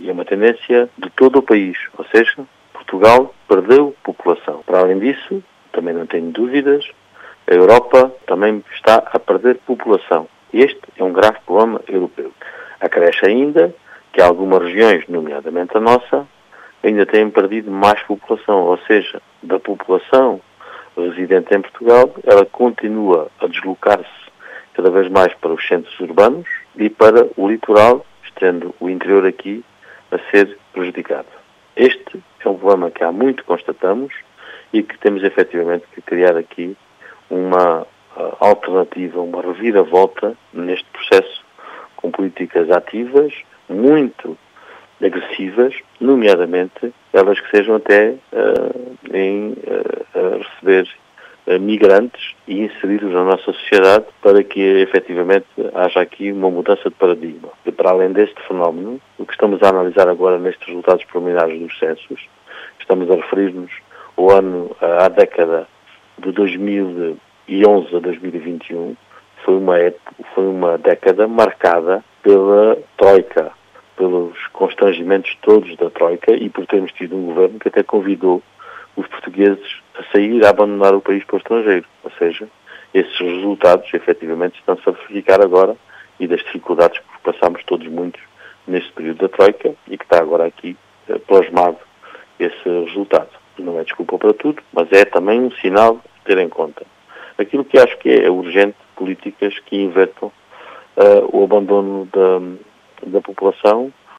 E é uma tendência de todo o país, ou seja, Portugal perdeu população. Para além disso, também não tenho dúvidas, a Europa também está a perder população. Este é um grave problema europeu. Acresce ainda que algumas regiões, nomeadamente a nossa, ainda têm perdido mais população, ou seja, da população residente em Portugal, ela continua a deslocar-se cada vez mais para os centros urbanos e para o litoral, estando o interior aqui a ser prejudicado. Este é um problema que há muito constatamos e que temos efetivamente que criar aqui uma alternativa, uma reviravolta neste processo, com políticas ativas, muito agressivas, nomeadamente elas que sejam até em receber migrantes e inseri-los na nossa sociedade para que efetivamente haja aqui uma mudança de paradigma. E para além deste fenómeno, o que estamos a analisar agora nestes resultados preliminares dos censos, estamos a referir-nos à década de 2011 a 2021, foi uma década marcada pela Troika, pelos constrangimentos todos da Troika e por termos tido um governo que até convidou os portugueses a sair, a abandonar o país para o estrangeiro. Ou seja, esses resultados efetivamente estão-se a verificar agora e das dificuldades que passámos todos muitos neste período da Troika e que está agora aqui plasmado esse resultado. Não é desculpa para tudo, mas é também um sinal de ter em conta. Aquilo que acho que é urgente, políticas que invertam o abandono da população